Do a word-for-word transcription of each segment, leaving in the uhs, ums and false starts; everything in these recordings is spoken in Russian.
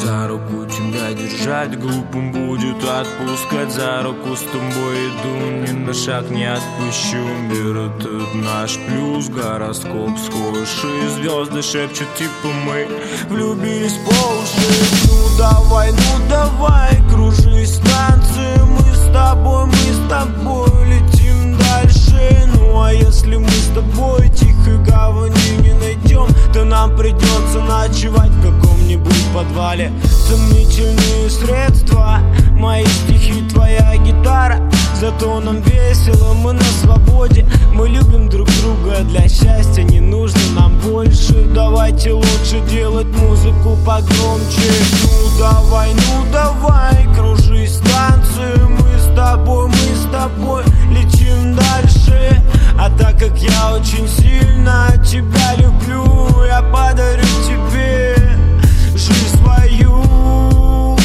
За руку тебя держать глупым будет отпускать. За руку с тобой иду, ни на шаг не отпущу. Мир этот наш плюс, гороскоп схожий. Звезды шепчут, типа мы влюбились по уши. Ну давай, ну давай, кружись станции. Мы с тобой, мы с тобой летим дальше. Ну а если мы с тобой тихой гавани не найдем, то нам придется ночевать в каком-нибудь подвале. Сомнительные средства, мои стихи, твоя гитара. Зато нам весело, мы на свободе. Мы любим друг друга, для счастья не нужно нам больше. Давайте лучше делать музыку погромче. Ну давай, ну давай, кружись станцию. Мы с тобой, мы с тобой летим дальше. А так как я очень сильно тебя люблю, я подарю тебе жизнь свою.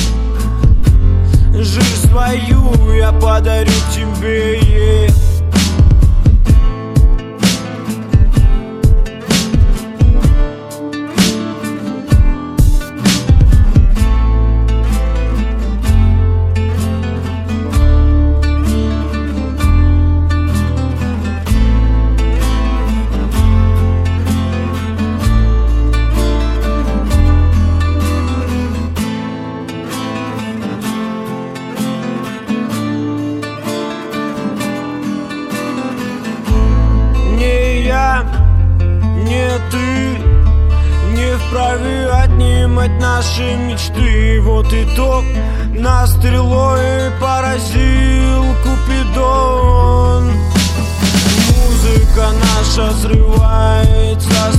Жизнь свою я подарю тебе, yeah. Вправе отнимать наши мечты. Вот итог, нас стрелой поразил Купидон. Музыка наша срывается